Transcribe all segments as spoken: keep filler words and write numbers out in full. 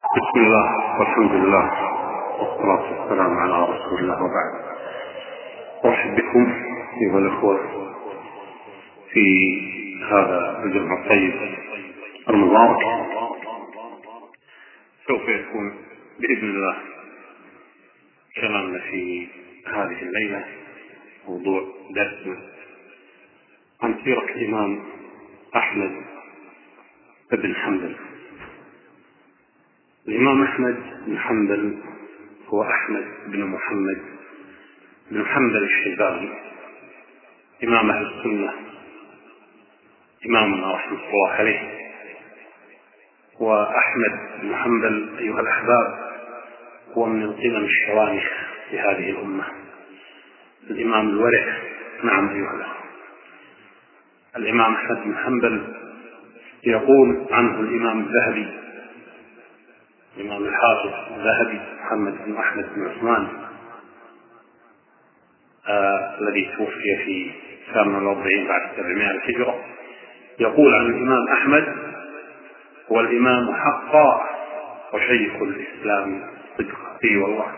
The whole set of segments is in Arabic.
بسم الله والحمد لله والصلاة والسلام على رسول الله، وبعد. أرحب بكم أيها الأخوة في هذا الجمع الطيب المبارك. سوف يكون بإذن الله كلامنا في هذه الليلة موضوع درسنا عن سيرة الإمام أحمد بن حنبل. الإمام أحمد بن حنبل هو أحمد بن محمد بن حنبل الشيباني، إمام أهل السنة، إمامنا رحمة الله عليه. وأحمد بن حنبل أيها الأحباب هو من القمم الشوامخ في هذه الأمة، الإمام الورع. نعم أيها الأخوة، الإمام أحمد بن حنبل يقول عنه الإمام الذهبي، الإمام الحافظ الذهبي محمد بن أحمد بن عثمان آه الذي توفي في ثامن والأربعين بعد سبعمائة الهجرة، يقول عن الإمام أحمد: هو الإمام حقا وشيخ الإسلام صدقا. اي والله.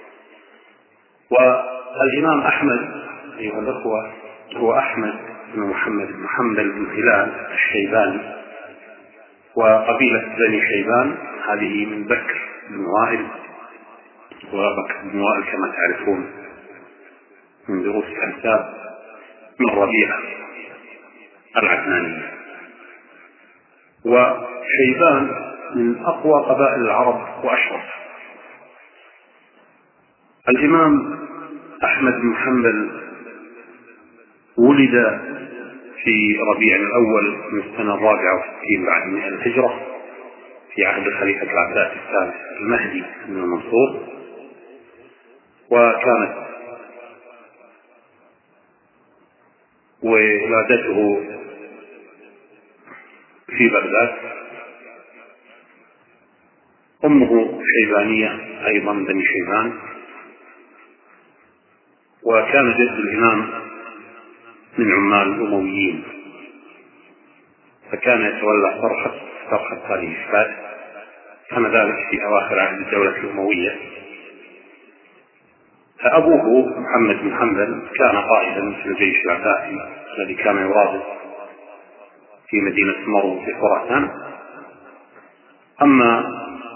والإمام أحمد أيها الأخوة هو أحمد بن محمد بن حنبل بن هلال الشيباني، وقبيلة بني شيبان هذه من بكر بن وائل، وبكر بن وائل كما تعرفون من دروس الأنساب من ربيعة العدنانية. وشيبان من أقوى قبائل العرب وأشرف. الإمام أحمد بن حنبل ولد في ربيع الأول من السنة الرابعة والستين بعد مئة الهجرة في عهد الخليفة العباس الثالث المهدي بن المنصور، وكانت ولادته في بغداد. أمه شيبانية أيضا بني شيبان، وكان جد الإمام من عمال الأمويين، فكان يتولى صرحة صرحة هذه الشباب. كان ذلك في أواخر عهد الدولة الأموية. فأبوه محمد بن حنبل كان قائدا في الجيش العباسي الذي كان يرابط في مدينة مرو في خراسان. أما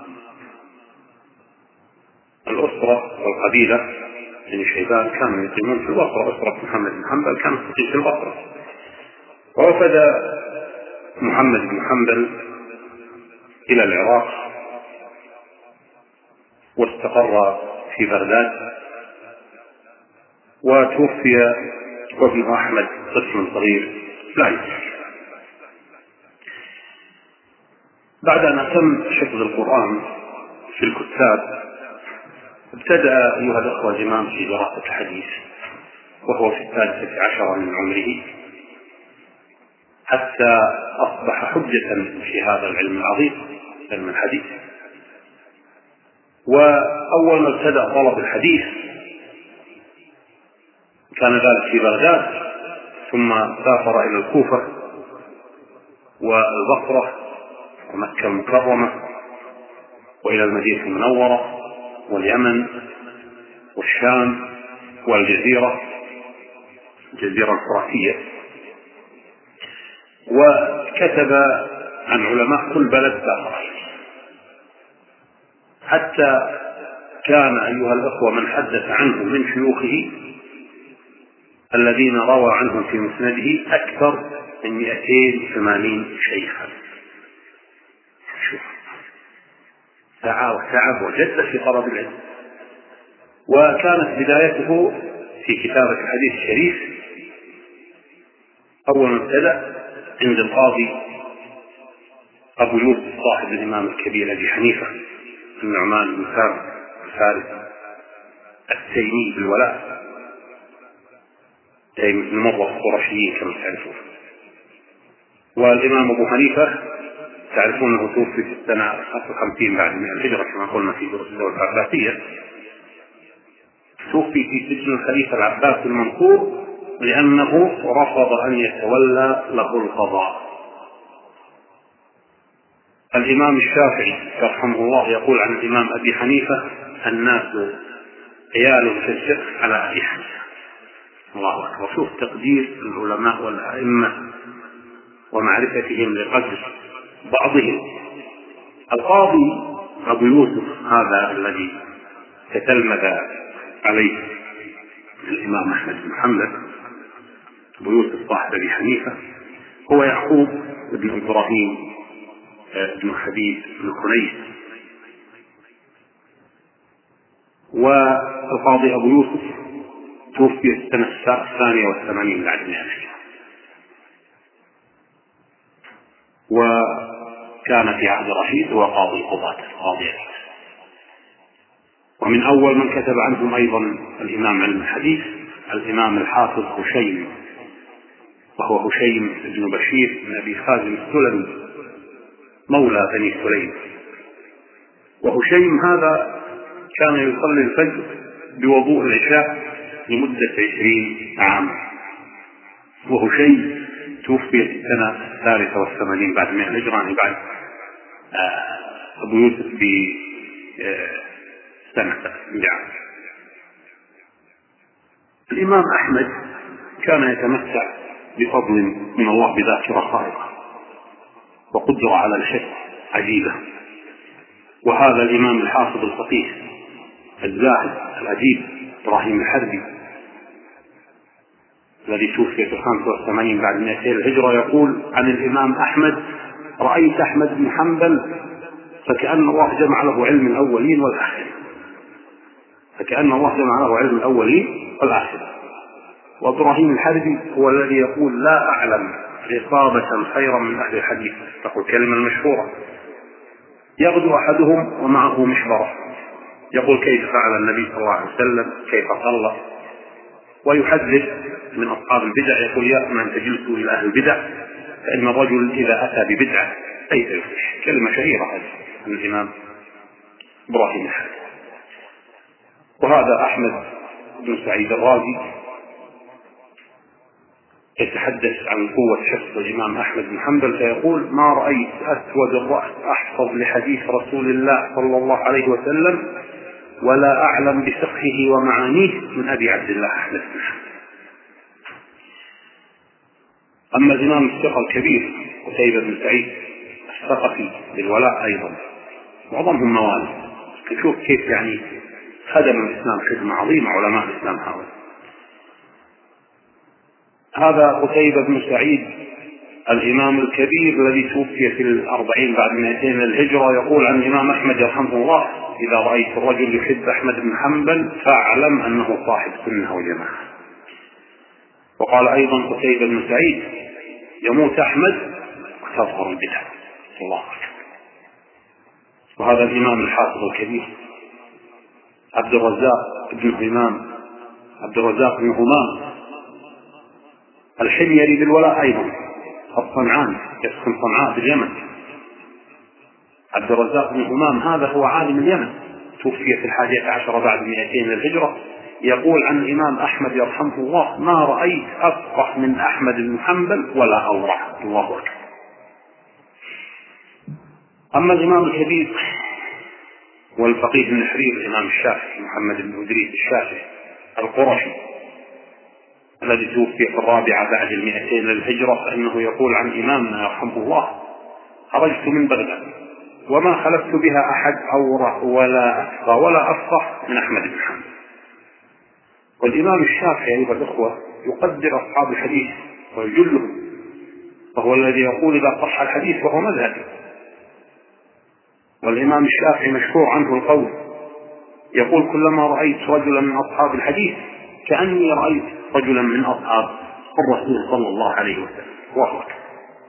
الأسرة والقبيلة بني شيبان كانوا يقيمون في البصرة. أسرة محمد بن حنبل كانت تقيم في البصرة. ووفد محمد بن حنبل إلى العراق واستقر في بغداد، وتوفي وابن أحمد طفل صغير لا يدرك. بعد أن أتم حفظ القرآن في الكتاب، ابتدأ أيها الأخوة الإمام في دراسة الحديث وهو في الثالثة عشر من عمره، حتى أصبح حجة في هذا العلم العظيم، علم الحديث. وأول ما ابتدأ طلب الحديث كان ذلك في بغداد، ثم سافر إلى الكوفة والبصرة ومكة المكرمة وإلى المدينة المنورة واليمن والشام والجزيرة الجزيرة الفراتية، وكتب عن علماء كل بلد سافر، حتى كان أيها الأخوة من حدث عنه من شيوخه الذين روى عنهم في مسنده أكثر من مئتين وثمانين شيخا. شوف، سعى وتعب وجد في طلب العلم. وكانت بدايته في كتابة الحديث الشريف. أول ما ابتدأ عند القاضي أبو يوسف صاحب الإمام الكبير أبي حنيفة النعمان بن ثابت الفارسي التيمي بالولاء، تيم بن مرة القرشيين كما تعرفون. والإمام أبو حنيفة تعرفونه توفي في السنة خمسة وخمسين بعد مئة الهجرة كما قلنا في دروس الدولة العباسية. توفي في سجن الخليفة العباس المنصور لأنه رفض أن يتولى له القضاء. الإمام الشافعي رحمه الله يقول عن الإمام أبي حنيفة: الناس عيال في الفقه على أبي حنيفة. الله أكبر. شوف تقدير العلماء والأئمة ومعرفتهم لقدر بعضهم. القاضي أبو يوسف هذا الذي تتلمذ عليه الإمام أحمد بن حنبل، أبو يوسف صاحب أبي حنيفة، هو يعقوب بن إبراهيم بن حبيب بن خنيس. والقاضي أبو يوسف توفي السنة الثانية والثمانين بعد مئة هجرة، وكان في عهد رشيد هو قاضي قضاة قاضي. ومن أول من كتب عنهم أيضا الإمام علم الحديث الإمام الحافظ هشيم، وهو هشيم بن بشير بن أبي خازم السلمي مولى بني سليم. وهشيم هذا كان يصلي الفجر بوضوء العشاء لمدة عشرين عاما. وهشيم توفي في السنة الثالثة والثمانين بعد مئة هجرة، يعني بعد أبو يوسف بسنة بعد. الإمام أحمد كان يتمتع بفضل من الله بذاكرة خارقة وقدرة على الحفظ عجيبة. وهذا الإمام الحافظ الفقيه الزاهد الأديب إبراهيم الحربي الذي توفي في الخامسة والثمانين بعد مئتين الهجرة يقول عن الإمام أحمد: رأيت أحمد بن حنبل فكأن الله جمع له علم الأولين والآخرين، فكأن الله جمع له علم الأولين والآخرين. وإبراهيم الحربي هو الذي يقول: لا أعلم عصابة خيرا من أهل الحديث، تقول الكلمة المشهورة: يغدو أحدهم ومعه مشبرة، يقول كيف فعل النبي صلى الله عليه وسلم، كيف صلى، ويحذر من أصحاب البدع، يقول: يا من تجلسوا إلى أهل البدع فإن الرجل إذا أتى ببدعة ليس يفلح. كلمة شهيرة هذه عن الإمام إبراهيم الحربي. وهذا أحمد بن سعيد الرازي يتحدث عن قوة حفظ الإمام أحمد بن حنبل فيقول: ما رأيت أسود الرأس أحفظ لحديث رسول الله صلى الله عليه وسلم ولا أعلم بفقهه ومعانيه من أبي عبد الله أحمد بن حنبل. أما الإمام الثقة الكبير قتيبة بن سعيد الثقفي بالولاء أيضا، معظمهم موالي. نشوف كيف يعني خدم الإسلام خدمة عظيمة علماء الإسلام هؤلاء. هذا قتيبة بن سعيد الإمام الكبير الذي توفي في الأربعين بعد مئتين الهجرة يقول عن الإمام أحمد رحمه الله: إذا رأيت الرجل يحب أحمد بن حنبل فاعلم أنه صاحب سنة وجماعة. وقال أيضا قتيبة بن سعيد: يموت أحمد وتظهر البدع. الله أكبر. وهذا الإمام الحافظ الكبير عبد الرزاق بن همام عبد الرزاق بن همام الحميري بالولاء أيضا، الصنعاني يسكن صنعاء في اليمن. عبد الرزاق بن همام هذا هو عالم اليمن، توفي في الحادية عشرة بعد مئتين للهجرة. يقول عن الإمام أحمد يرحمه الله: ما رأيت أفقه من أحمد بن حنبل ولا أورع. الله أكبر. أما الإمام الكبير والفقيه النحرير الإمام الشافعي محمد بن إدريس الشافعي القرشي الذي توفي في الرابعة بعد المئتين للهجرة، فإنه يقول عن إمامنا يرحمه الله: خرجت من بغداد وما خلفت بها أحد أورع ولا أفقه ولا أفقه من أحمد بن حنبل. والإمام الشافعي أيها الأخوة يقدر أصحاب الحديث ويجلهم، وهو الذي يقول إذا صح الحديث وهو مذهبي. والإمام الشافعي مشهور عنه القول، يقول: كلما رأيت رجلا من أصحاب الحديث كأني رأيت رجلا من أصحاب الرسول صلى الله عليه وسلم. الله أكبر.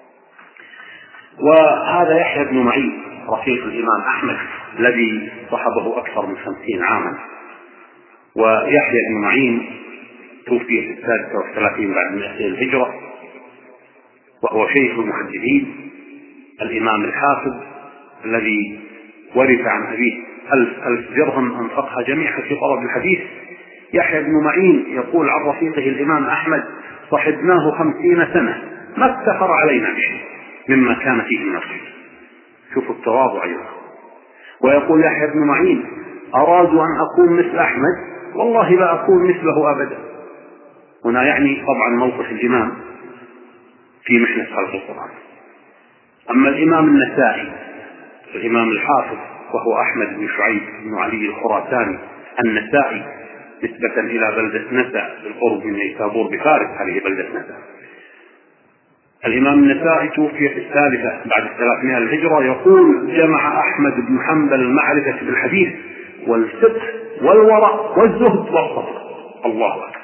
وهذا يحيى بن معين رفيق الإمام أحمد الذي صحبه أكثر من خمسين عاما. ويحيى بن معين توفي في السادسة والثلاثين بعد مئتين الهجرة، وهو شيخ المحدثين الإمام الحافظ الذي ورث عن أبيه ألف ألف درهم أنفقها جميعا في طلب الحديث. يحيى بن معين يقول عن رفيقه الإمام أحمد: صحبناه خمسين سنة ما افتخر علينا بشيء مما كان فيه نفسه. شوفوا التواضع أيضا. ويقول يحيى بن معين أراد أن أكون مثل أحمد والله لا أكون مثله أبدا. هنا يعني طبعا موقف الإمام في محنة خلق القرآن. أما الإمام النسائي الإمام الحافظ وهو أحمد بن شعيب بن علي الخراساني النسائي نسبة إلى بلدة نسا بالقرب من نيسابور بفارس، هذه بلدة نسا. الإمام النسائي توفي في الثالثة بعد الثلاثمائة الهجرة. يقول جمع أحمد بن حنبل المعرفة بالحديث والفقه والورع والزهد والصبر. الله أكبر.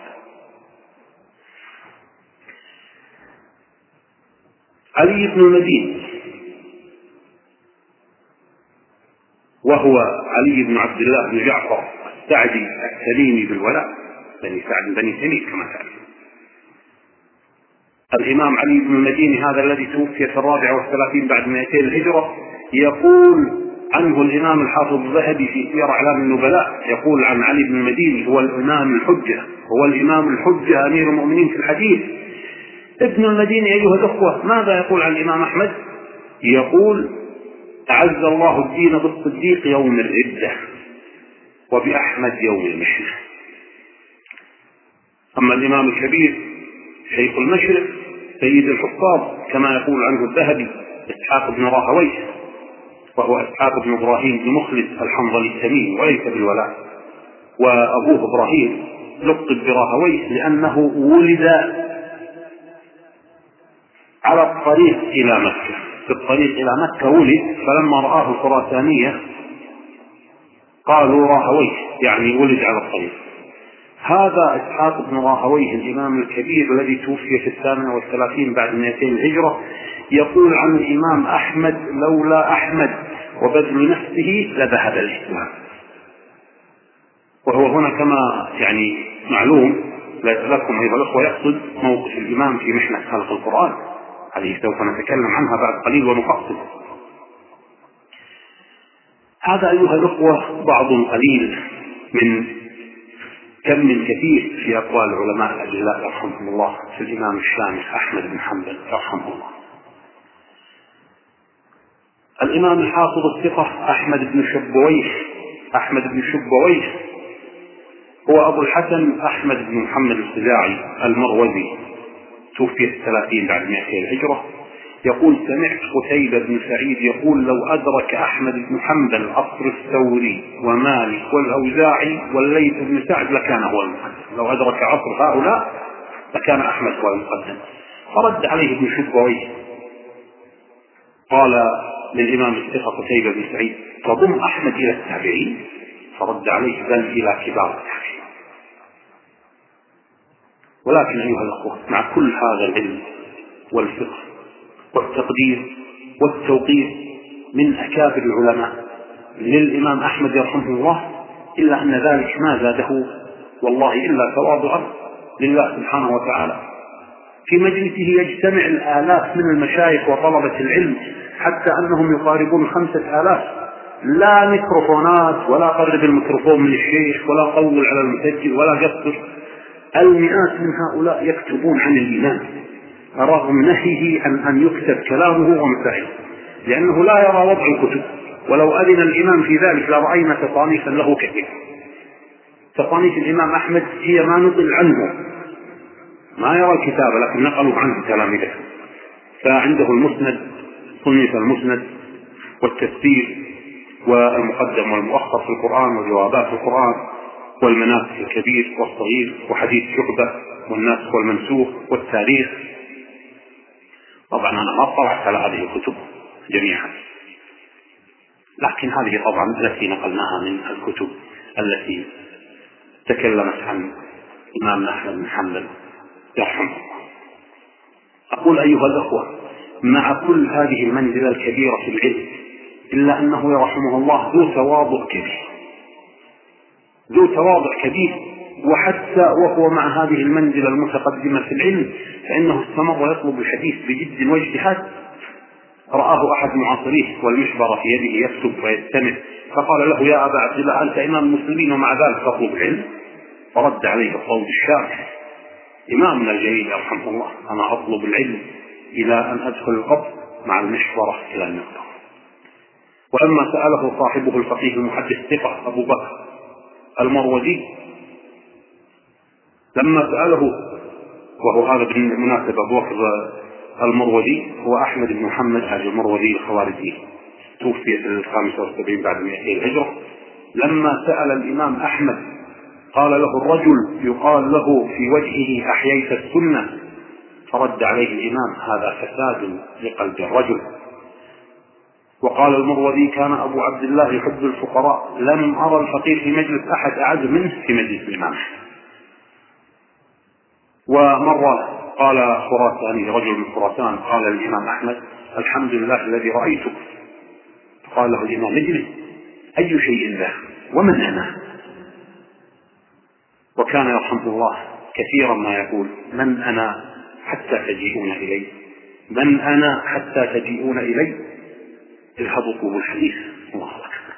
علي بن المديني وهو علي بن عبد الله بن جعفر السعدي التميمي بالولاء، بني سعد بني تميم كما تعلم. الإمام علي بن المديني هذا الذي توفي في الرابعة والثلاثين بعد مئتين الهجرة، يقول عنه الإمام الحافظ الذهبي في سير أعلام النبلاء، يقول عن علي بن المديني هو الإمام الحجة، هو الإمام الحجة أمير المؤمنين في الحديث. ابن المديني أيها الأخوة ماذا يقول عن الإمام أحمد؟ يقول أعز الله الدين بالصديق يوم الردة وبأحمد يوم المحنة. أما الإمام الكبير شيخ المشرق سيد الحفاظ كما يقول عنه الذهبي إسحاق بن راهويه، وهو إسحاق بن إبراهيم بن مخلد الحنظلي التميمي وليس بالولاء، وأبوه إبراهيم لقب براهويه لأنه ولد على الطريق إلى مكة، في الطريق إلى مكة ولد، فلما رآه الخراسانية قالوا راهويه يعني ولد على الطريق. هذا إسحاق بن راهويه الإمام الكبير الذي توفي في الثامنة والثلاثين بعد مئتين الهجرة، يقول عن الإمام أحمد لولا أحمد وبذل نفسه لذهب الإسلام. وهو هنا كما يعني معلوم لكم أيها الأخوة يقصد موقف الإمام في محنة خلق القرآن، هذه سوف نتكلم عنها بعد قليل ونفصل. هذا أيها الأخوة بعض قليل من كم من كثير في أقوال العلماء الأجلاء رحمهم الله في الإمام الشامخ أحمد بن حنبل رحمه الله. الإمام الحافظ الثقة أحمد بن شبويه أحمد بن شبويه هو أبو الحسن أحمد بن محمد الخزاعي المروزي، توفي في الثلاثين بعد مئتين الهجرة. يقول سمعت قتيبة بن سعيد يقول لو أدرك أحمد بن حنبل عصر الثوري ومالك والأوزاعي والليث بن سعد لكان هو المقدم، لو أدرك عصر هؤلاء لكان أحمد هو المقدم. فرد عليه ابن شبويه قال للإمام الثقة قتيبة بن سعيد تضم أحمد إلى التابعين؟ فرد عليه بل إلى كبار التابعين. ولكن أيها الأخوة مع كل هذا العلم والفقه والتقدير والتوقير من أكابر العلماء للإمام أحمد رحمه الله، إلا أن ذلك ما زاده والله إلا تواضعا لله سبحانه وتعالى. في مجلسه يجتمع الآلاف من المشايخ وطلبة العلم حتى أنهم يقاربون خمسة آلاف، لا ميكروفونات ولا قرب الميكروفون من الشيخ ولا طول على المسجل ولا قصر. المئات من هؤلاء يكتبون عن الإمام رغم نهيه عن أن يكتب كلامه ومسائله، لأنه لا يرى وضع الكتب، ولو أذن الإمام في ذلك لرأينا تصانيفا له كثير. تصانيف الإمام أحمد هي ما نقل عنه، ما يرى الكتاب لكن نقلوا عنه تلاميذه. فعنده المسند، صنف المسند والتفسير والمقدم والمؤخر في القرآن وجوابات القرآن والمناسك الكبير والصغير وحديث شعبة والناسخ والمنسوخ والتاريخ. طبعا أنا ما اطلعت على هذه الكتب جميعا، لكن هذه طبعا التي نقلناها من الكتب التي تكلمت عن إمامنا أحمد بن حنبل يرحمه الله. أقول أيها الأخوة مع كل هذه المنزلة الكبيرة في العلم إلا أنه يرحمه الله ذو تواضع كبير، ذو تواضع كبير. وحتى وهو مع هذه المنزلة المتقدمة في العلم فإنه استمر يطلب الحديث بجد واجتهاد. رآه أحد معاصريه والمشبر في يده يكتب ويستمع، فقال له يا أبا عبد الله أنت إمام المسلمين ومع ذلك تطلب العلم؟ فرد عليه الصوت الشارح إمامنا الجليل يرحمه الله أنا أطلب العلم إلى أن أدخل القبر مع المشبرة إلى النقطة. ولما سأله صاحبه الفقيه المحدث ثقة أبو بكر المروزي، لما سأله، وهو هذا بالمناسبة أبو بكر المروزي هو أحمد بن محمد حاج المروزي الخوارزي، توفي في الخامسة والسبعين بعد مئتين الهجرة. لما سأل الإمام أحمد قال له الرجل يقال له في وجهه أحييت السنة، فرد عليه الإمام هذا فساد لقلب الرجل. وقال المروزي كان أبو عبد الله يحب الفقراء، لم أرى الفقير في مجلس أحد أعز منه في مجلس الإمام. ومرة قال خراساني رجل من خراسان قال الإمام أحمد الحمد لله الذي رأيتك، قال له الإمام اجلس، أي شيء له ومن أنا؟ وكان يرحمه الله كثيرا ما يقول من أنا حتى تجيئون إلي، من أنا حتى تجيئون إلي، اذهبوا طول الحديث. الله أكبر.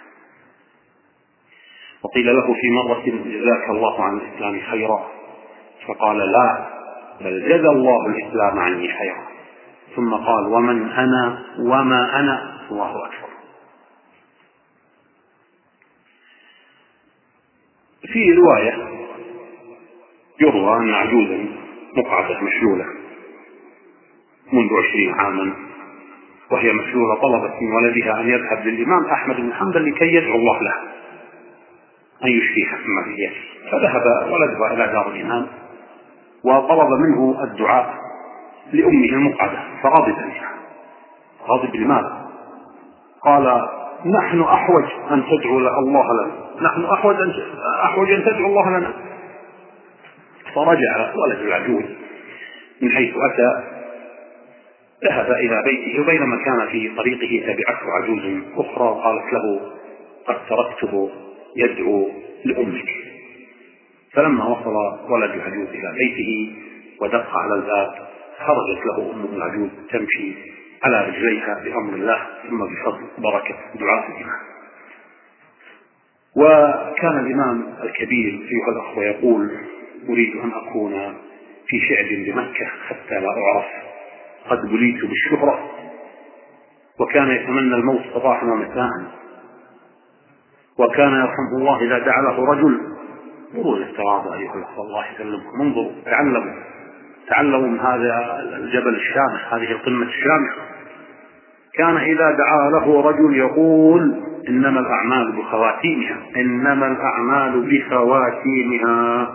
وقيل له في مرة جزاك الله عن الإسلام خيرا، فقال لا بل جزى الله الإسلام عني خيرا، ثم قال ومن أنا وما أنا. الله أكبر. في رواية يروى أن عجوزا مقعدة مشلولة منذ عشرين عاما وهي مشلولة طلبت من ولدها أن يذهب للإمام أحمد بن حنبل لكي يدعو الله له أن يشفيها مما هي. فذهب ولدها إلى دار الإمام وطلب منه الدعاء لأمه المقعدة، فغضب منها. غضب لماذا؟ قال نحن أحوج أن تدعو الله لنا، نحن أحوج أن, أحوج أن تدعو الله لنا. فرجع ولد العجوز من حيث أتى، ذهب إلى بيته، وبينما كان في طريقه تبعته عجوز أخرى وقالت له قد تركته يدعو لأمك. فلما وصل ولد العجوز إلى بيته ودق على الباب، خرجت له أم العجوز تمشي على رجليها بأمر الله ثم بفضل بركة دعاء الإمام. وكان الإمام الكبير أيها الأخوة يقول أريد أن أكون في شعب بمكة حتى لا أعرف، قد بليت بالشهرة. وكان يتمنى الموت صباحا ومساء. وكان يرحمه الله إذا دعا له رجل، انظروا للتواضع أيها الأخوة، الله يسلمكم، انظروا تعلموا تعلموا من هذا الجبل الشامخ، هذه القمة الشامخة. كان إذا دعا له رجل يقول إنما الأعمال بخواتيمها، إنما الأعمال بخواتيمها.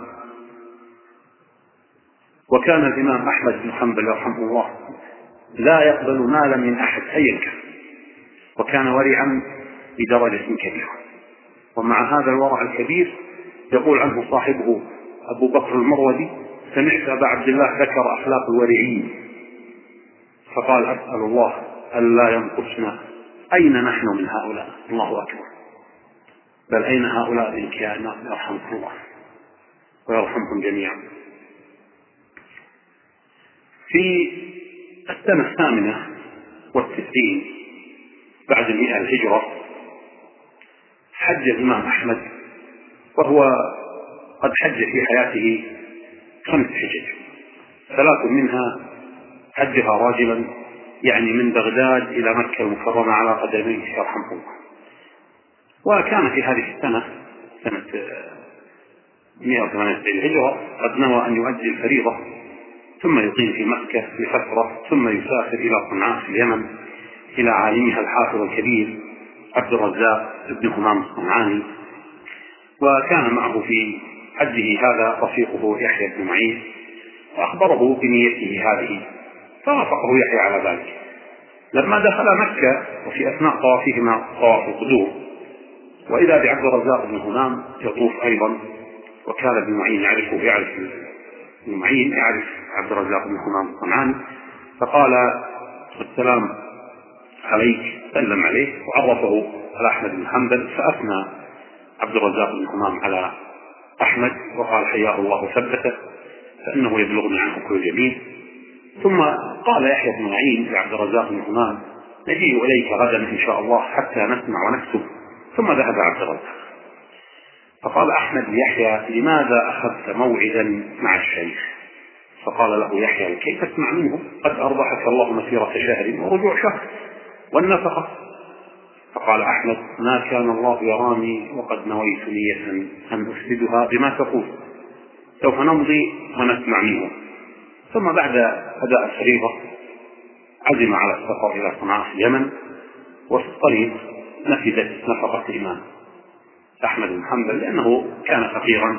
وكان الإمام أحمد بن حنبل رحمه الله لا يقبل مالا من أحد أيا كان، وكان ورعا بدرجة كبيرة. ومع هذا الورع الكبير يقول عنه صاحبه أبو بكر المروزي سمعت أبا عبد الله ذكر أخلاق الورعين فقال أسأل الله ألا ينقصنا، أين نحن من هؤلاء؟ الله أكبر. بل أين هؤلاء الكائنات؟ يرحمكم الله ويرحمكم جميعا. في السنة الثامنة والتسعين بعد المئة الهجرة حج الإمام أحمد، وهو قد حج في حياته خمس حجج، ثلاث منها حجها راجلا، يعني من بغداد إلى مكة المكرمة على قدميه يرحمه الله. وكان في هذه السنة سنة مئة وثمانية وتسعين الهجرة قد نوى أن يؤدي الفريضة ثم يقيم في مكة لفترة، ثم يسافر إلى صنعاء في اليمن إلى عالمها الحافظ الكبير عبد الرزاق بن همام الصنعاني. وكان معه في حجه هذا رفيقه يحيى بن معين، وأخبره بنيته هذه فوافقه يحيى على ذلك. لما دخل مكة وفي أثناء طوافهما طواف القدوم، وإذا بعبد الرزاق بن همام يطوف أيضا، وكان ابن معين يعرفه يعرف ابن معين يعرف عبد الرزاق بن همام الصنعاني، فقال السلام عليك، سلم عليه وعرفه على أحمد بن حنبل، فأثنى عبد الرزاق بن همام على أحمد وقال حياه الله وثبته فإنه يبلغني عنه كل جميل. ثم قال يحيى بن معين لعبد الرزاق بن همام نجيء إليك غدا إن شاء الله حتى نسمع ونكتب. ثم ذهب عبد الرزاق، فقال أحمد ليحيى لماذا أخذت موعدا مع الشيخ؟ فقال له يحيى كيف تسمع منه؟ قد أربحك الله مسيرة شهر ورجوع شهر والنفقة. فقال أحمد: ما كان الله يراني وقد نويت نية أن أفسدها بما تقول، سوف نمضي ونسمع منه. ثم بعد أداء الفريضة عزم على السفر إلى صنعاء في اليمن، وفي الطريق نفذت نفقة الإمام أحمد بن حنبل لأنه كان فقيرا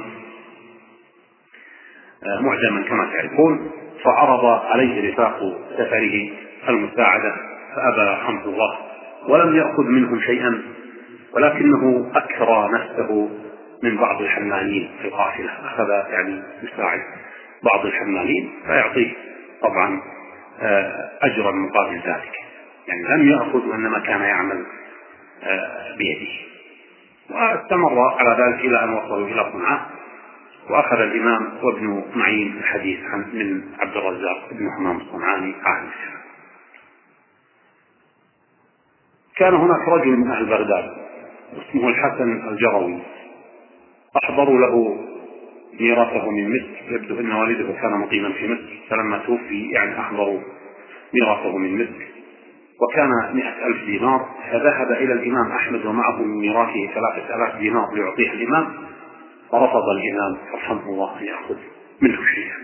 معدما كما تعرفون، فعرض عليه رفاق سفره المساعدة فأبى رحمه الله ولم يأخذ منهم شيئا، ولكنه أكثر نفسه من بعض الحمالين في القافلة، أخذ يعني يساعد بعض الحمالين فيعطيه طبعا أجرا مقابل ذلك، يعني لم يأخذ وإنما كان يعمل بيده. واستمر على ذلك إلى أن وصلوا إلى صنعاء، وأخذ الإمام وابن معين الحديث من عبد الرزاق بن حمام الصنعاني عالم. كان هناك رجل من أهل بغداد اسمه الحسن الجروي، أحضروا له ميراثه من مصر، يبدو أن والده كان مقيما في مصر، فلما توفي يعني أحضروا ميراثه من مصر، وكان مئة ألف دينار، فذهب إلى الإمام أحمد ومعه من ميراثه ثلاثة آلاف دينار ليعطيه الإمام، فرفض الإمام رحمه الله أن يأخذ منه شيئا.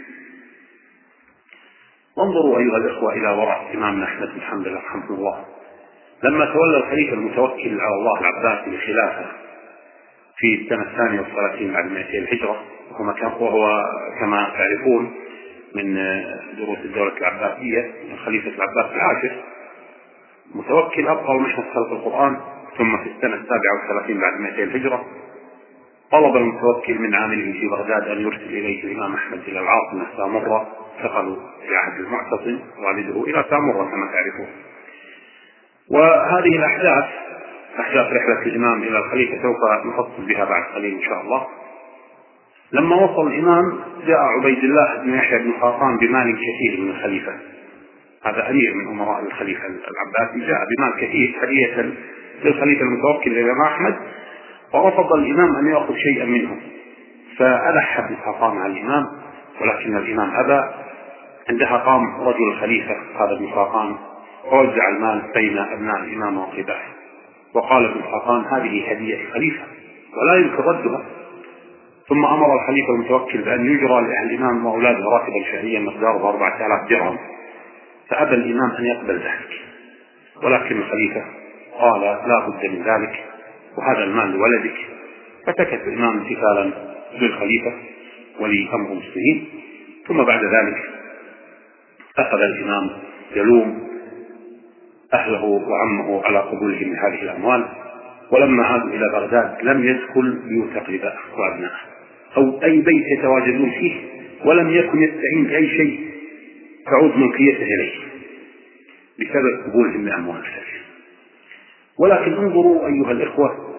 وانظروا أيها الإخوة إلى وراء إمامنا أحمد بن حنبل رحمه الله، لما تولى الخليفة المتوكل على الله العباسي الخلافة في السنة الثانية والثلاثين بعد مئتي الهجرة، وهو كما تعرفون من دروس الدولة العباسية من خليفة العباس العاشر، متوكل أبقى ومشهد خلق القرآن. ثم في السنة السابعة والثلاثين بعد مئتي الهجرة طلب المتوكل من عامله في بغداد أن يرسل إليه الإمام أحمد إلى العاصمة سامرة، انتقلوا في عهد المعتصم والده إلى سامرة كما تعرفون. وهذه الأحداث أحداث رحلة الإمام إلى الخليفة سوف نفصل بها بعد قليل إن شاء الله. لما وصل الإمام جاء عبيد الله بن يحيى بن خاقان بمال كثير من الخليفة، هذا أمير من أمراء الخليفة العباسي، جاء بمال كثير هدية للخليفة المتوكل للإمام أحمد، ورفض الإمام أن يأخذ شيئا منه، فألح ابن خاقان على الإمام، ولكن الإمام أبى. عندها قام رجل الخليفة هذا ابن خاقان ووزع المال بين أبناء الإمام وقبائه، وقال ابن خاقان: هذه هدية الخليفة ولا يمكن ردها. ثم أمر الخليفة المتوكل بأن يجرى لأهل الإمام وأولاده راتبا شهريا مقداره أربعة آلاف درهم، فأبى الإمام أن يقبل ذلك، ولكن الخليفة قال: لا بد من ذلك وهذا المال لولدك. فتكت الإمام امتثالا للخليفة ولي أمر المسلمين. ثم بعد ذلك أخذ الإمام يلوم أهله وعمه على قبولهم هذه الأموال، ولما عادوا إلى بغداد لم يدخل بيوت أقربائه وأبنائه أو أي بيت يتواجدون فيه، ولم يكن يستعين بأي شيء تعود ملكيته إليه بسبب قبولهم لأموال الخليفة. ولكن انظروا أيها الإخوة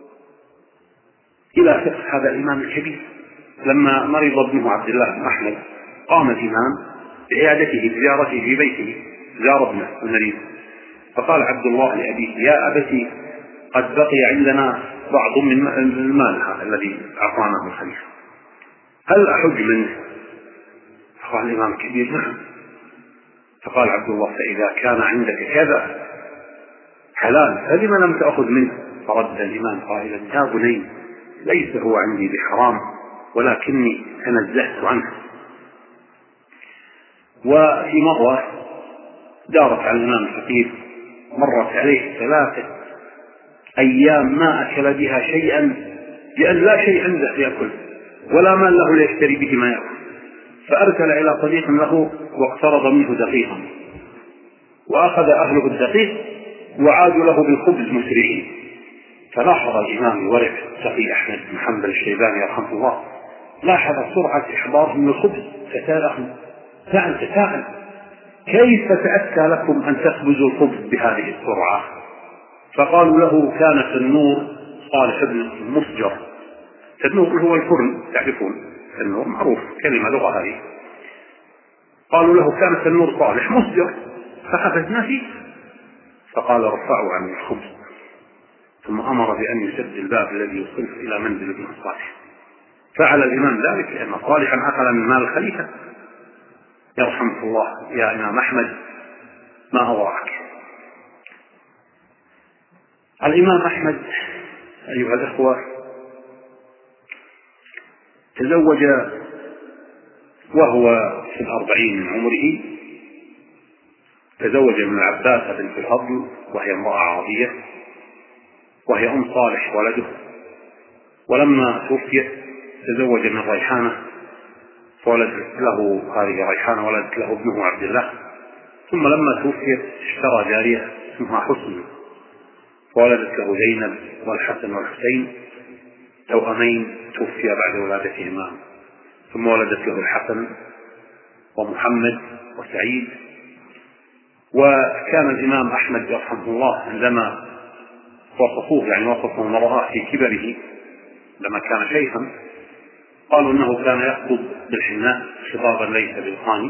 إلى فقه هذا الإمام الكبير. لما مرض ابنه عبد الله بن أحمد قام الإمام بعيادته بزيارته في بيته، زار ابنه المريض، فقال عبد الله لأبيه: يا أبتي قد بقي عندنا بعض من المال هذا الذي أعطاناه الخليفة، هل أحج منه؟ فقال الإمام الكبير: نعم. فقال عبد الله: فإذا كان عندك كذا حلال فلم لم تأخذ منه؟ فرد الإمام قائلا: يا بني ليس هو عندي بحرام ولكني تنزهت عنه. وفي مرة دارت على الإمام الفقير، مرت عليه ثلاثة أيام ما أكل بها شيئا، لأن لا شيء عنده يأكل ولا مال له ليشتري به ما يأكل، فأرسل إلى صديق له واقترض منه دقيقا، وأخذ أهله الدقيق وعادوا له بالخبز مسرعين. فلاحظ الإمام الورع تقي أحمد بن حنبل الشيباني رحمه الله، لاحظ سرعة إحضارهم للخبز، فسألهم: فعل تساءل كيف تأتى لكم أن تخبزوا الخبز بهذه السرعة؟ فقالوا له: كان تنور صالح بن مسجر. تنور هو الفرن، تعرفون تنور معروف كلمة لغة هذه. قالوا له: كان تنور صالح مسجر فخبزنا فيه. فقال: رفعوا عن الخبز. ثم أمر بأن يسد الباب الذي يوصل إلى منزل ابن صالح. فعل الإمام ذلك لأن صالحا أكل من مال الخليفة. يرحمك الله يا إمام أحمد ما أوراك. الإمام أحمد أيها الأخوة تزوج وهو في الأربعين من عمره، تزوج من العباسة بنت الفضل وهي امرأة عربية، وهي أم صالح ولده. ولما توفيت تزوج من ريحانة فولدت له هذه ريحانة ولدت له ابنه عبد الله. ثم لما توفيت اشترى جارية اسمها حسن فولدت له زينب والحسن والحسين توأمين توفي بعد ولادتهما. ثم ولدت له الحسن ومحمد وسعيد. وكان الإمام أحمد رحمه الله عندما وصفوه يعني وصفه المرأة في كبره لما كان شيخا قالوا انه كان يخطب بالحناء خطابا ليس بالقاني،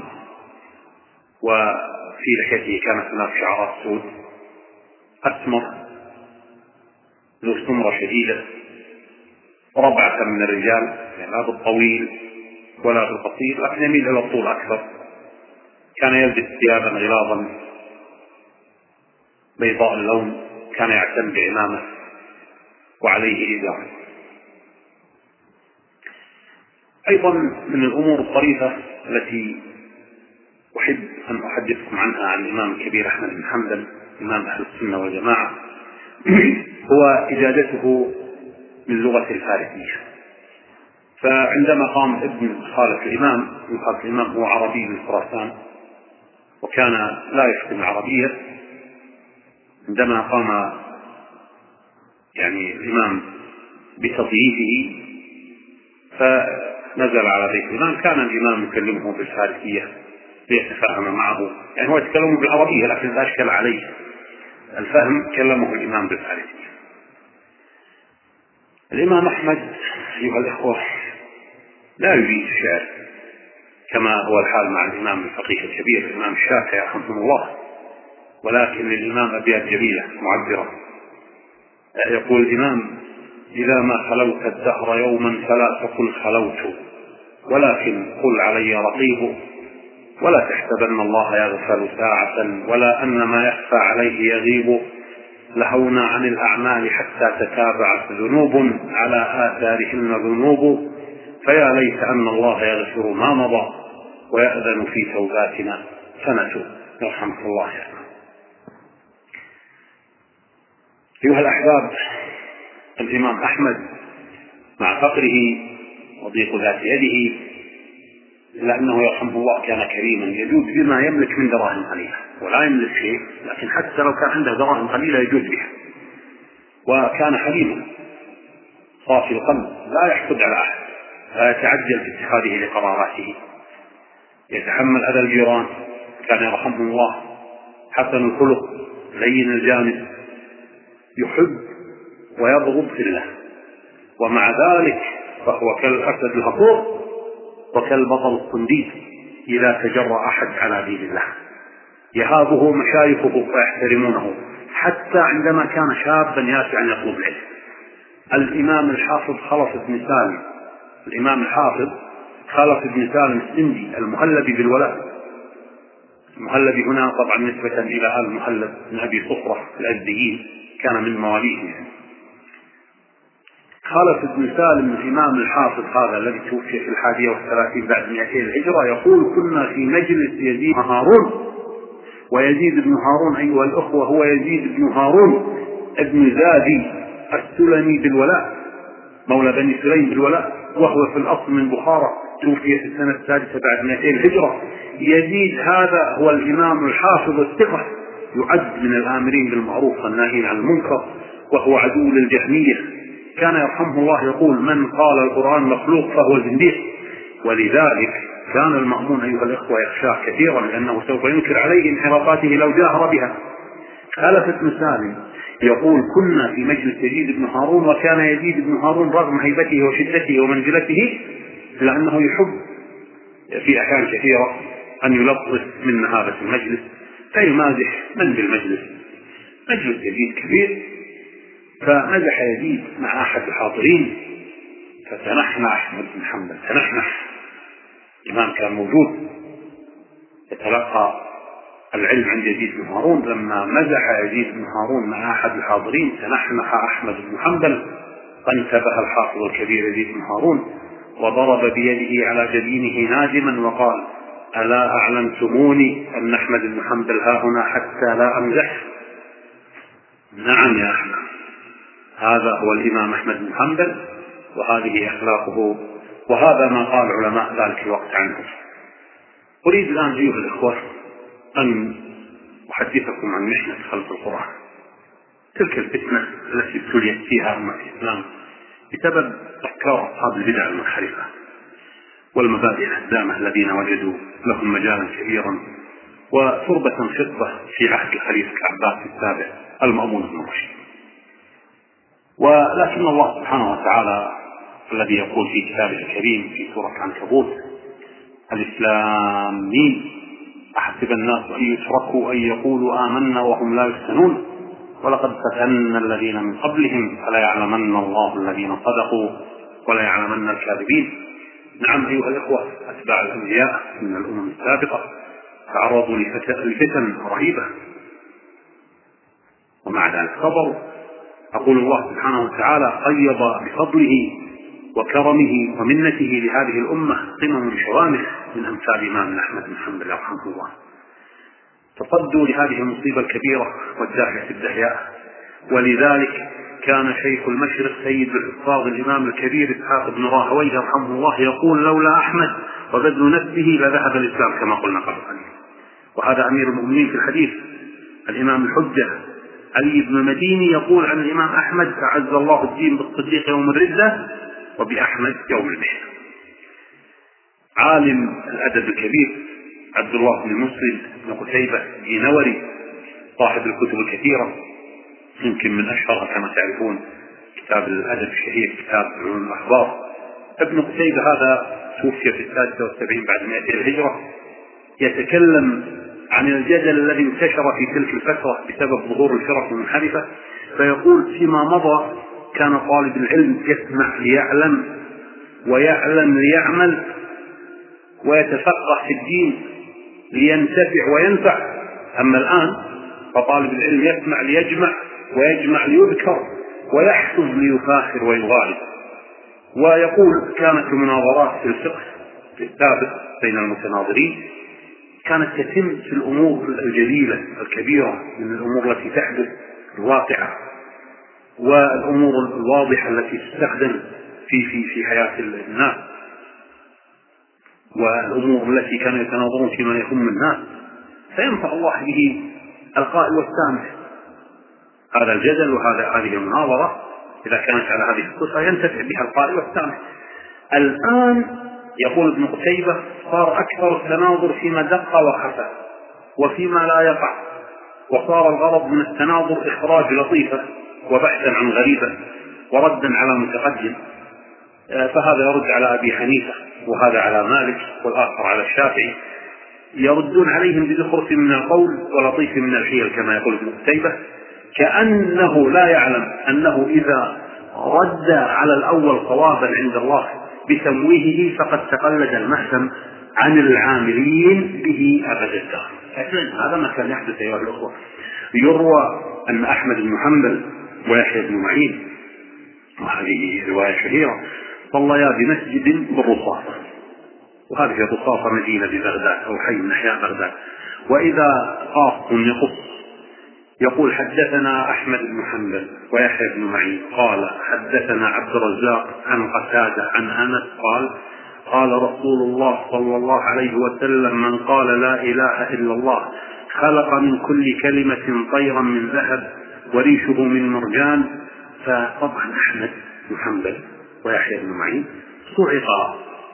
وفي لحيته كانت هناك شعرات سود، اسمر ذو سمرة شديدة، ربعة من الرجال يعني لا بالطويل ولا بالقصير لكن يميل الى الطول اكثر. كان يلبس ثيابا غلاظا بيضاء اللون، كان يعتم بعمامة وعليه إزار. أيضا من الأمور الطريفة التي أحب أن أحدثكم عنها عن الإمام الكبير أحمد بن حنبل إمام أهل السنة والجماعة هو إجادته باللغة الفارسية. فعندما قام ابن خالة الإمام، ابن خالة الإمام هو عربي من خراسان وكان لا يفهم العربية، عندما قام يعني الإمام بتضييفه فنزل على بيت الإمام، كان الإمام يكلمه بالفارسية ليتفاهم معه، يعني هو يتكلم بالعربية لكن لا أشكل عليه الفهم، كلمه الإمام بالفارسية. الإمام أحمد أيها الإخوة لا يريد الشعر كما هو الحال مع الإمام الفقيه الكبير الإمام الشافعي رحمه الله، ولكن للإمام أبيات جميلة معبرة. يقول الإمام: إذا ما خلوت الدهر يوما فلا تقل خلوت، ولكن قل علي رقيب، ولا تحسبن الله يغفل ساعة، ولا أن ما يخفى عليه يغيب، لهونا عن الأعمال حتى تتابعت ذنوب على آثارهن ذنوب، فيا ليت أن الله يغفر ما مضى ويأذن في توباتنا سنة. يرحمك الله يعني. أيها الأحباب، الإمام أحمد مع فقره وضيق ذات يده إلا أنه يرحمه الله كان كريما يجود بما يملك من دراهم قليلة، ولا يملك شيء لكن حتى لو كان عنده دراهم قليلة يجود بها. وكان حليما صافي القلب لا يحقد على أحد، لا يتعجل في اتخاذه لقراراته، يتحمل أذى الجيران، كان يرحمه الله حسن الخلق لين الجانب، يحب ويبغض في الله، ومع ذلك فهو كالأسد الهفور وكالبطل الصنديد إذا تجرأ أحد على دين الله. يهابه مشايخه ويحترمونه حتى عندما كان شابا ياسعا يطلب العلم. الإمام الحافظ خلف بن سالم الإمام الحافظ خلف بن سالم السندي المهلبي بالولاء، المهلبي هنا طبعا نسبة إلى آل المهلب بن أبي صفرة الأزديين، كان من مواليه. خلف بن سالم الإمام الحافظ هذا الذي توفي في الحادية والثلاثين بعد مئتين الهجرة يقول: كنا في مجلس يزيد بن هارون، ويزيد بن هارون أيها الأخوة هو يزيد بن هارون ابن زادي السلمي بالولاء مولى بني سليم بالولاء، وهو في الأصل من بخارى، توفي في السنة السادسة بعد مئتين الهجرة. يزيد هذا هو الإمام الحافظ الثقة، يعد من الآمرين بالمعروف والناهين عن المنكر، وهو عدو للجهمية. كان يرحمه الله يقول: من قال القرآن مخلوق فهو زنديق. ولذلك كان المأمون أيها الإخوة يخشاه كثيرا لأنه سوف ينكر عليه انحرافاته لو جاهر بها. خلف بن سالم يقول: كنا في مجلس يزيد بن هارون، وكان يزيد بن هارون رغم هيبته وشدته ومنزلته لأنه يحب في أحيان كثيرة أن يلطف من مهابة المجلس فيمازح من بالمجلس. مجلس يزيد كبير، فمزح يزيد مع أحد الحاضرين فتنحنح أحمد بن حنبل، تنحنح. الإمام كان موجود يتلقى العلم عند يزيد بن هارون لما مزح يزيد بن هارون مع أحد الحاضرين تنحنح أحمد بن حنبل، فانتبه الحافظ الكبير يزيد بن هارون وضرب بيده على جبينه نادما وقال: ألا أعلمتموني أن أحمد بن حنبل ها هنا حتى لا أمزح؟ نعم يا أحمد، هذا هو الإمام أحمد بن حنبل وهذه أخلاقه، وهذا ما قال علماء ذلك الوقت عنه. أريد الآن أيها الإخوة أن أحدثكم عن محنة خلق القرآن، تلك الفتنة التي ابتليت فيها أمة الإسلام بسبب أفكار أصحاب البدع المنحرفة والمبادئ الهدامة الذين وجدوا لهم مجالا كبيرا وتربة خصبة في عهد الخليفة العباسي السابع المأمون بن رشيد. ولكن الله سبحانه وتعالى الذي يقول في كتابه الكريم في سورة العنكبوت: الإسلام أحسب الناس أن يتركوا أن يقولوا آمنا وهم لا يفتنون ولقد فتنا الذين من قبلهم فلا يعلمن الله الذين صدقوا ولا يعلمن الكاذبين. نعم أيها الإخوة، أتباع الأنبياء من الأمم السابقة تعرضوا لفتن رهيبة ومع ذلك صبروا. أقول الله سبحانه وتعالى قيض بفضله وكرمه ومنته لهذه الأمة قمم شوامخ من أمثال إمام أحمد بن حنبل رحمه الله، تصدوا لهذه المصيبة الكبيرة والداعية الدهياء. ولذلك كان شيخ المشرق سيد الحفاظ الإمام الكبير إسحاق بن راهويه رحمه الله يقول: لولا أحمد وبذل نفسه لذهب الإسلام كما قلنا قبل قليل. وهذا أمير المؤمنين في الحديث الإمام الحجة علي بن المديني يقول عن الإمام أحمد: أعز الله الدين بالصديق يوم الردة وبأحمد يوم المحنة. عالم الأدب الكبير عبد الله بن مسلم بن قتيبة الدينوري صاحب الكتب الكثيرة، يمكن من أشهرها كما تعرفون كتاب الأدب الشهير كتاب علوم الأخبار. ابن قتيبة هذا توفي في السادسة والسبعين بعد مئتي الهجرة، يتكلم عن الجدل الذي انتشر في تلك الفترة بسبب ظهور الفرق المنحرفة، فيقول: فيما مضى كان طالب العلم يسمع ليعلم ويعلم ليعمل ويتفقه في الدين لينتفع وينفع، أما الآن فطالب العلم يسمع ليجمع ويجمع ليذكر ويحفظ ليفاخر ويغالب. ويقول: كانت المناظرات في الفقه في السابق بين المتناظرين كانت تتم في الأمور الجليلة الكبيرة من الأمور التي تحدث الواقعة والأمور الواضحة التي تستخدم في في في حياة الناس، والأمور التي كانوا يتناظرون فيما يهم الناس، فينفع الله به القائل والسامع. هذا الجدل وهذا هذه المناظرة إذا كانت على هذه الصفة ينتفع بها القائل والسامع. الآن يقول ابن قتيبة: صار أكثر التناظر فيما دق وخفى وفيما لا يقع، وصار الغرض من التناظر إخراج لطيفة وبحثا عن غريبة وردا على متقدم، فهذا يرد على أبي حنيفة وهذا على مالك والآخر على الشافعي، يردون عليهم بزخرف من القول ولطيف من الحيل كما يقول ابن قتيبة، كأنه لا يعلم أنه إذا رد على الأول صوابا عند الله بتمويهه فقد تقلد المحكم عن العاملين به أبد الدهر. هذا ما كان يحدث أيها الأخوة. يروى أن أحمد بن حنبل ويحيى بن معين، وهذه رواية شهيرة، صليا بمسجد بالرصاصة، وهذه الرصاصة مدينة ببغداد أو حي من أحياء بغداد. وإذا قاص يقص يقول: حدثنا أحمد بن حنبل ويحيى بن معين قال حدثنا عبد الرزاق عن قتادة عن أنس قال: قال رسول الله صلى الله عليه وسلم: من قال لا إله إلا الله خلق من كل كلمة طيرا من ذهب وريشه من مرجان. فطبعا أحمد بن حنبل ويحيى بن معين صعق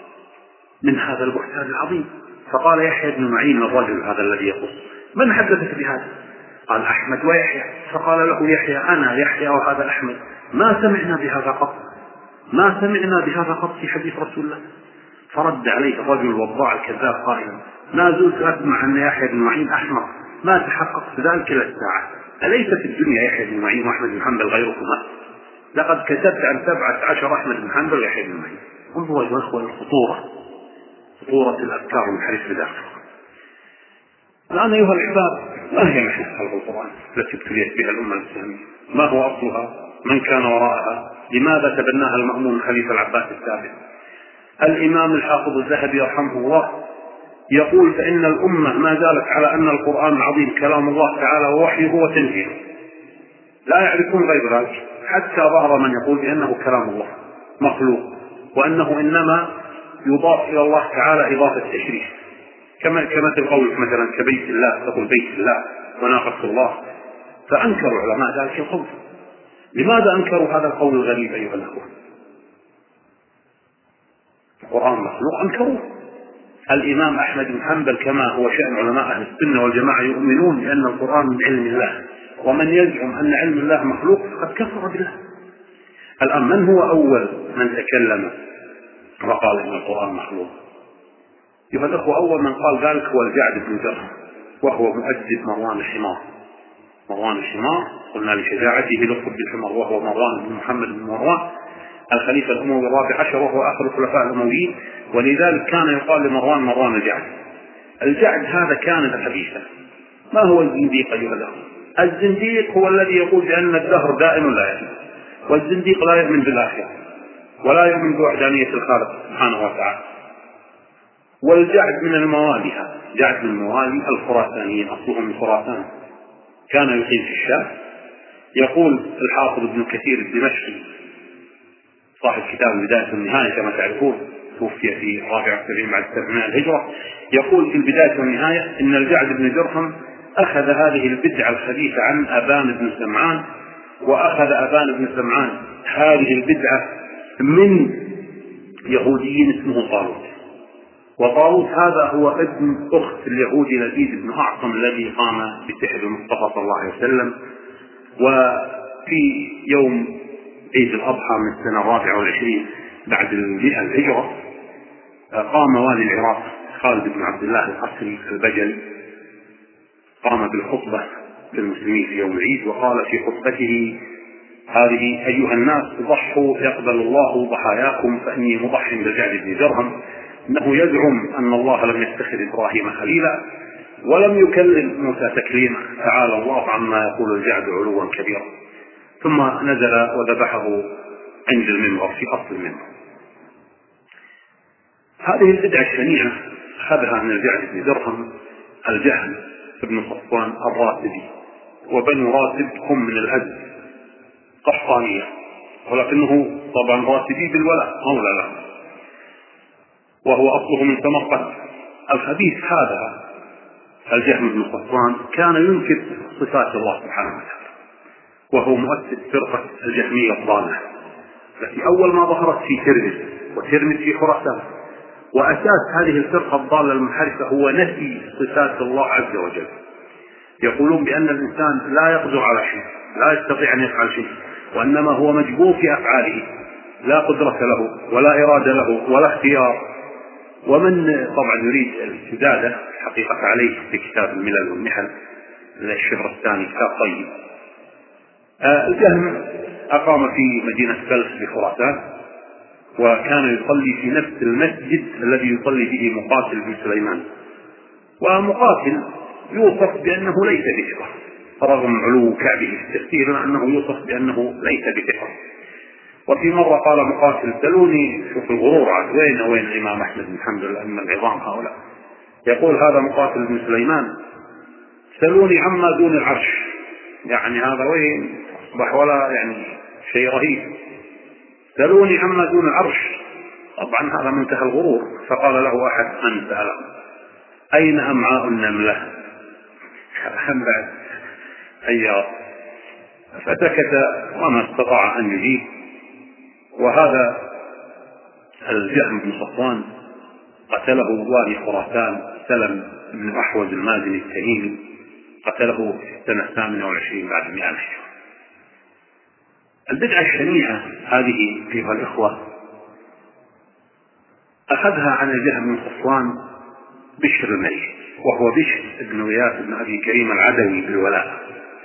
من هذا البهتان العظيم، فقال يحيى بن معين للرجل هذا الذي يقص: من حدثك بهذا؟ قال: أحمد ويحيى. فقال له يحيى: أنا يحيى وهذا أحمد، ما سمعنا بهذا قط، ما سمعنا بهذا قط في حديث رسول الله. فرد عليه الرجل الوضاع الكذاب قائلا: ما زلت أسمع أن يحيى بن معين أحمق، ما تحققت ذلك إلى الساعة. أليس في الدنيا يحيى بن معين وأحمد بن حنبل غيركما؟ لقد كتبت عن سبعة عشر أحمد بن حنبل ويحيى بن معين. انظروا يا إخوة الخطورة، خطورة الأفكار المنحرفة بداخل. الآن أيها الأحباب، ما هي محنة خلق القرآن التي ابتليت بها الأمة الإسلامية؟ ما هو أصلها؟ من كان وراءها؟ لماذا تبناها المأمون خليفة العباس الثالث؟ الإمام الحافظ الذهبي رحمه الله يقول: فإن الأمة ما زالت على أن القرآن العظيم كلام الله تعالى ووحيه وتنزيله، لا يعرفون غير ذلك، حتى ظهر من يقول بأنه كلام الله مخلوق، وأنه إنما يضاف إلى الله تعالى إضافة تشريف، كما كمثل قولك مثلا كبيت الله، تقول بيت الله وناقة الله. فأنكروا علماء ذلك القول. لماذا أنكروا هذا القول الغريب أيها الأخوة؟ القرآن مخلوق، أنكروه. الإمام أحمد بن حنبل كما هو شأن علماء أهل السنة والجماعة يؤمنون بأن القرآن من علم الله، ومن يزعم أن علم الله مخلوق فقد كفر بالله. الآن من هو أول من تكلم وقال إن القرآن مخلوق؟ أيها الأخوة، أول من قال ذلك هو الجعد بن درهم، وهو مؤدب مروان الحمار. مروان الحمار قلنا لشجاعته لقب بالحمار، وهو مروان بن محمد بن مروان الخليفة الأموي الرابع عشر، وهو آخر الخلفاء الأمويين، ولذلك كان يقال لمروان مروان الجعد. الجعد هذا كان خبيثا. ما هو الزنديق أيها الأخوة؟ الزنديق هو الذي يقول بأن الدهر دائم لا يزول، والزنديق لا يؤمن بالآخرة ولا يؤمن بوحدانية الخالق سبحانه وتعالى. والجعد من الموالي، جعد من الموالي الخراسانيين، أصلهم من خراسان، كان يقيم في الشام. يقول الحافظ ابن كثير الدمشقي صاحب كتاب البداية والنهاية كما تعرفون، توفي في رابع وسبعين بعد سبعمائة الهجرة، يقول في البداية والنهاية إن الجعد بن درهم أخذ هذه البدعة الخبيثة عن أبان بن سمعان، وأخذ أبان بن سمعان هذه البدعة من يهوديين اسمه طالوت. وطالوت هذا هو ابن أخت اليهودي لذيذ بن أعصم الذي قام بسحر المصطفى صلى الله عليه وسلم. وفي يوم عيد الأضحى من السنة الرابعة والعشرين بعد المئة الهجرة قام والي العراق خالد بن عبد الله العسكري البجلي، قام بالخطبة للمسلمين في يوم العيد، وقال في خطبته هذه: أيها الناس، ضحوا يقبل الله ضحاياكم، فإني مضح بالجعد بن درهم، إنه يزعم أن الله لم يتخذ إبراهيم خليلا ولم يكلم موسى تكليما، تعالى الله عما يقول الجعد علوا كبيرا. ثم نزل وذبحه عند المنبر في أصل المنبر. هذه البدعة الشنيعة أخذها من الجعد بن درهم الجهم بن صفوان الراتبي، وبنو راتب هم من الأزد قحطانية، ولكنه طبعا راتبي بالولاء مولى له، وهو أصله من سمرقند. الخبيث هذا الجهم بن صفوان كان ينكر صفات الله سبحانه وتعالى، وهو مؤسس فرقة الجهمية الضالة التي أول ما ظهرت في ترمذ، وترمذ في خراسان. وأساس هذه الفرقة الضالة المنحرفة هو نفي صفات الله عز وجل. يقولون بأن الإنسان لا يقدر على شيء، لا يستطيع أن يفعل شيء، وإنما هو مجبور في أفعاله، لا قدرة له ولا إرادة له ولا اختيار. ومن طبعا يريد الاستدادة حقيقة عليه في كتاب الملل والنحل للشبر الثاني، كتاب طيب. آه الجهم أقام في مدينة بلخ بخراسان، وكان يصلي في نفس المسجد الذي يصلي به مقاتل بن سليمان. ومقاتل يوصف بأنه ليس بثقة رغم علو كعبه في التفسير، مع أنه يوصف بأنه ليس بثقة. وفي مرة قال مقاتل: سلوني، شوف الغرور عاد، وين وين الإمام أحمد بن حنبل الأئمة العظام هؤلاء. يقول هذا مقاتل بن سليمان: سلوني عما دون العرش، يعني هذا وين أصبح ولا يعني شيء رهيب. سلوني عما دون العرش، طبعا هذا منتهى الغرور. فقال له أحد من سأله: أين أمعاء النملة؟ بعد أيام فسكت وما استطاع أن يجيب. وهذا الجهم بن صفوان قتله والي خراسان سلم بن أحوز المازني التميمي، قتله في السنة الثامنة والعشرين بعد مئة الهجرة. البدعة الشنيعة هذه أيها الإخوة أخذها عن الجهم بن صفوان بشر المريخ، وهو بشر بن غياث بن أبي كريم العدوي بالولاء.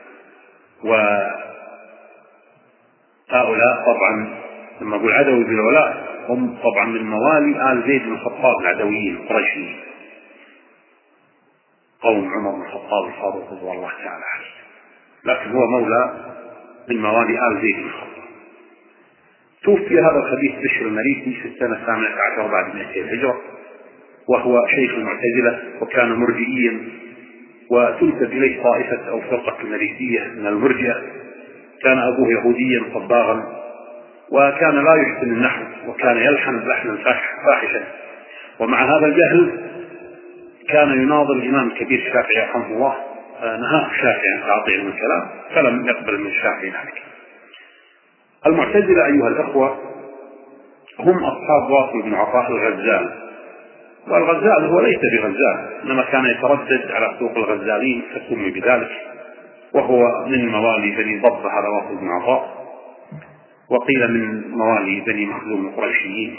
وهؤلاء طبعا لما أقول عدوي بالولاء هم طبعا من موالي آل زيد بن الخطاب العدويين القرشيين. قوم عمر بن الخطاب الفاروق رضي الله تعالى عنه، لكن هو مولى من موالي آل زيد بن خطاب. توفي هذا الخبيث بشر المريسي في السنة الثامنة عشر بعد مئتي الهجرة، وهو شيخ المعتزلة وكان مرجئيا، وتنسب إليه طائفة أو فرقة المريسية من المرجئة. كان أبوه يهوديا صباغا، وكان لا يحسن النحو، وكان يلحن لحنا فاحشا. ومع هذا الجهل كان يناظر الإمام الكبير الشافعي رحمه الله، نهاه الشافعي عن تعطيه من الكلام فلم يقبل من الشافعي ذلك. المعتزلة أيها الأخوة هم أصحاب واصل بن عطاء الغزال، والغزال هو ليس بغزال، إنما كان يتردد على سوق الغزالين فسمي بذلك، وهو من موالي بني ضبة على واصل بن عطاء، وقيل من موالي بني مخزوم القريشيين.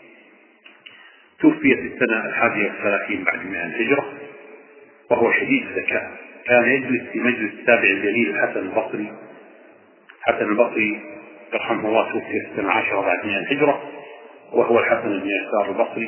توفي في السنة الحادية والثلاثين بعد مئة الهجرة، وهو شديد الذكاء. كان يجلس في مجلس التابع الجليل الحسن البصري. حسن البصري رحمه الله توفي في السنة العاشرة بعد مئة الهجرة، وهو الحسن بن يسار البصري.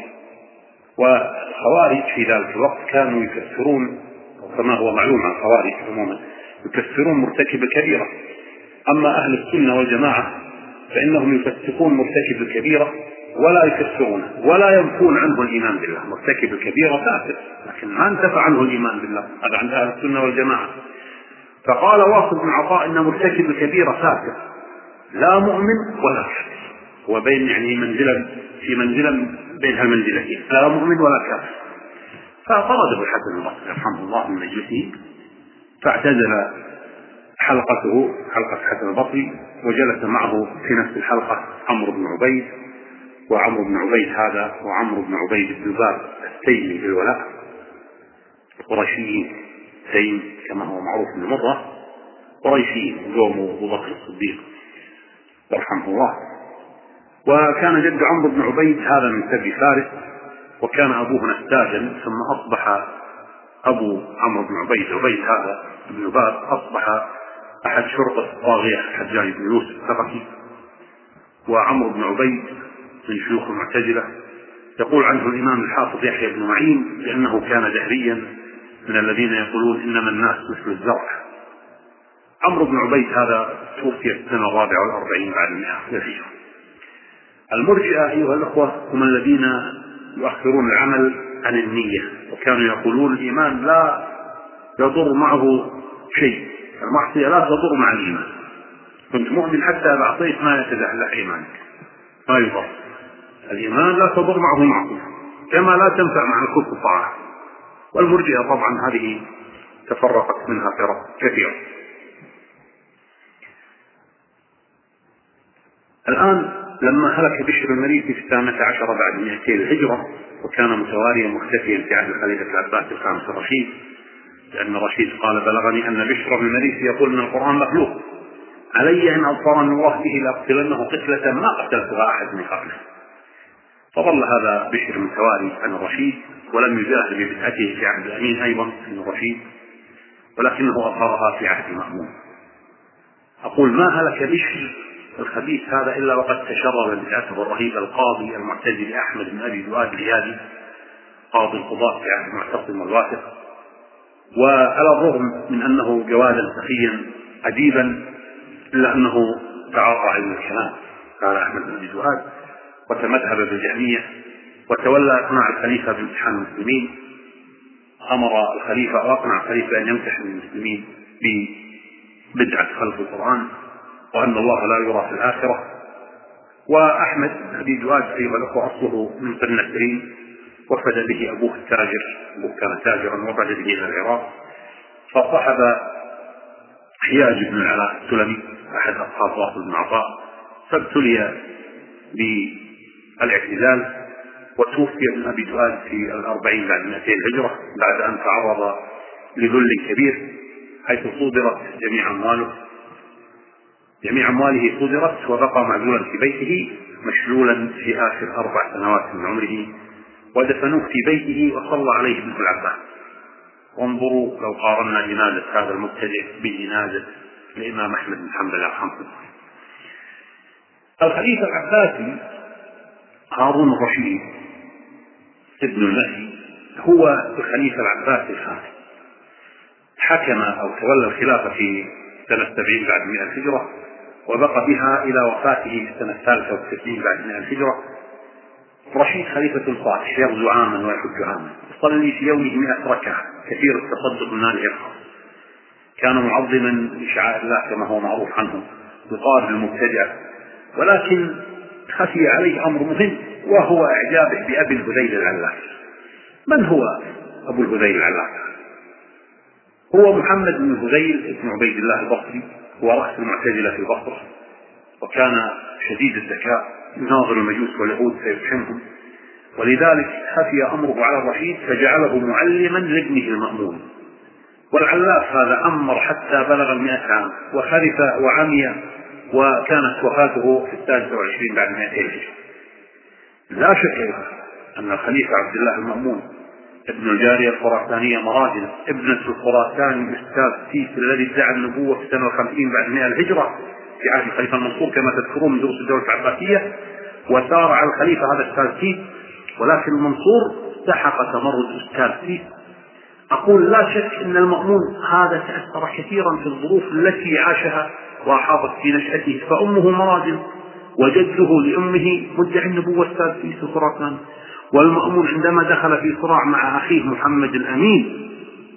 والخوارج في ذلك الوقت كانوا يكفرون، كما هو معلوم عن الخوارج عموما، يكفرون مرتكب الكبيرة. أما أهل السنة والجماعة فإنهم يفسقون مرتكب الكبيرة ولا يكفرونه ولا ينفون عنه الإيمان بالله. مرتكب الكبيرة كافر، لكن ما انتفى عنه الإيمان بالله، هذا عند أهل السنة والجماعة. فقال واصل بن عطاء إن مرتكب الكبيرة كافر، لا مؤمن ولا كافر، وبين يعني منزلا في منزلا بين هالمنزلتين، لا مؤمن ولا كافر. فطرد الحسن البصري رحمه الله من مجلسه، فاعتزل حلقته حلقة الحسن البصري، وجلس معه في نفس الحلقة عمرو بن عبيد. وعمرو بن عبيد هذا وعمرو بن عبيد بن باب التيمي بالولاء، قرشي تيم كما هو معروف من مرة، قريشي قوم أبو بكر الصديق رحمه الله. وكان جد عمرو بن عبيد هذا من سبي فارس، وكان أبوه نساجا، ثم أصبح أبو عمرو بن عبيد عبيد هذا بن باب أصبح أحد شرطة الطاغية الحجاج بن يوسف الثقفي. وعمرو بن عبيد من شيوخ المعتزلة، يقول عنه الإمام الحافظ يحيى بن معين لأنه كان دهريا من الذين يقولون إنما الناس مثل الزرع. عمرو بن عبيد هذا توفي في السنة الرابعة والأربعين بعد المئة الهجرة. المرجئة أيها الأخوة هم الذين يؤخرون العمل عن النية، وكانوا يقولون الإيمان لا يضر معه شيء، المعصية لا تضر مع الإيمان، كنت مؤمن حتى إذا أعطيت ما يتزحزح إيمانك، ما يضر. الإيمان لا تضر معه المعصية كما لا تنفع مع الكفر الطاعة. والمرجئة طبعا هذه تفرقت منها فرق كثيرة. الآن لما هلك بشر المريسي في الثامنة عشرة بعد مئتي الهجرة، وكان متواريا مختفيا في عهد الخليفة العباس الخامس الرشيد، لأن الرشيد قال بلغني أن بشر المريسي يقول أن القرآن مخلوق، علي أن أبصرني الله به لأقتلنه قتلة ما قتلتها أحد من قبله. فظل هذا بشر متواري عن الرشيد، ولم يجاهد ببدعته في عهد الأمين أيضا من الرشيد، ولكنه أظهرها في عهد مأمون. أقول ما هلك بشر الخبيث هذا إلا وقد تشرب بدعته الرهيبة القاضي المعتزلي أحمد بن أبي دؤاد الرياضي، قاضي القضاة في عهد المعتصم والواثق. وعلى الرغم من أنه جوادا سخيا أديبا إلا أنه تعاطى علم الكلام، قال أحمد بن أبي دؤاد، وتمذهب بالجهمية، وتولى إقناع الخليفة بامتحان المسلمين. أمر الخليفة وأقنع الخليفة أن يمتحن المسلمين ببدعة خلق القرآن، وأن الله لا يرى في الآخرة. وأحمد بن أبي دؤاد أيها الأخوة أصله من قرن العشرين، وفد به أبوه التاجر، أبوه كان تاجرا، وفد به إلى العراق، فصحب حياج بن العلاء السلمي أحد أصحاب واصل بن عطاء، فابتلي بالاعتزال، وتوفي ابن أبي دؤاد في الأربعين بعد مئتين الهجرة، بعد أن تعرض لذل كبير، حيث صودرت جميع أمواله جميع أمواله صدرت، وبقى معزولا في بيته مشلولا في آخر أربع سنوات من عمره، ودفنوه في بيته وصلى عليه ابن العباس. وانظروا لو قارنا جنازة هذا المبتدع بجنازة الإمام أحمد بن حنبل رحمه الله. الخليفة العباسي هارون الرشيد ابن المهدي هو الخليفة العباسي الخامس، حكم أو تولى الخلافة في سنة سبعين بعد مئة الهجرة، وبقى بها إلى وفاته في السنة الثالثة والستين بعد مئة الهجرة. رشيد خليفة صالح يغزو عاما ويحج عاما، يصلي في يومه مئة ركعة، كثير التصدق من ماله يرفع، كان معظما لشعائر الله كما هو معروف عنه، يطارد المبتدع. ولكن خفي عليه أمر مهم، وهو إعجابه بأبي الهذيل العلاف. من هو أبو الهذيل العلاف؟ هو محمد بن الهذيل بن عبيد الله البصري، هو رأس المعتزلة في البصرة، وكان شديد الذكاء، يناظر المجوس واليهود فيفهمهم، ولذلك خفي أمره على الرشيد فجعله معلما لابنه المأمون. والعلاف هذا أمر حتى بلغ المئة عام، وخلف وعمي، وكانت وفاته في الثالثة والعشرين بعد مئتين هجرة. لا شك أن الخليفة عبد الله المأمون ابن الجارية الخراسانية مراجل ابنة الخراساني أستاذ سيس الذي ادعى النبوة في السنة الخمسين بعد مئة الهجرة في عهد الخليفة المنصور كما تذكرون من دروس الدولة العباسية، وسار على الخليفة هذا أستاذ سيس، ولكن المنصور سحق تمرد أستاذ سيس. أقول لا شك أن المأمون هذا تأثر كثيرا في الظروف التي عاشها وحاضت في نشأته، فأمه مراجل وجده لأمه مدعي النبوة أستاذ سيس الخراساني. والمأمون عندما دخل في صراع مع أخيه محمد الأمين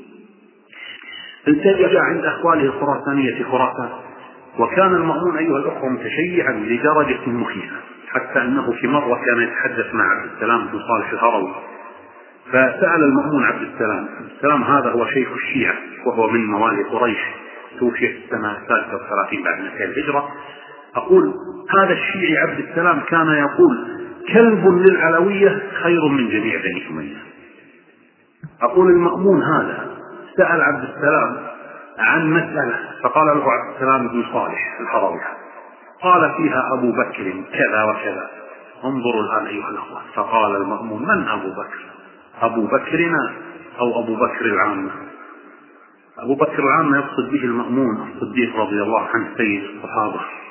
التجأ عند أخواله الخراسانية في خراسان، وكان المأمون أيها الأخوة متشيعا لدرجة مخيفة، حتى أنه في مرة كان يتحدث مع عبد السلام بن صالح الهروي، فسأل المأمون عبد السلام، عبد السلام هذا هو شيخ الشيعة وهو من موالي قريش، توفي في السنة الثالثة والثلاثين بعد مئتين الهجرة. أقول هذا الشيعي عبد السلام كان يقول كلب للعلوية خير من جميع بني أمية. أقول المأمون هذا سأل عبد السلام عن مسألة، فقال له عبد السلام بن صالح الهروي قال فيها أبو بكر كذا وكذا. انظروا الآن أيها الأخوة، فقال المأمون من أبو بكر؟ أبو بكرنا أو أبو بكر العامة؟ أبو بكر العامة يقصد به المأمون الصديق رضي الله عنه سيد الصحابة،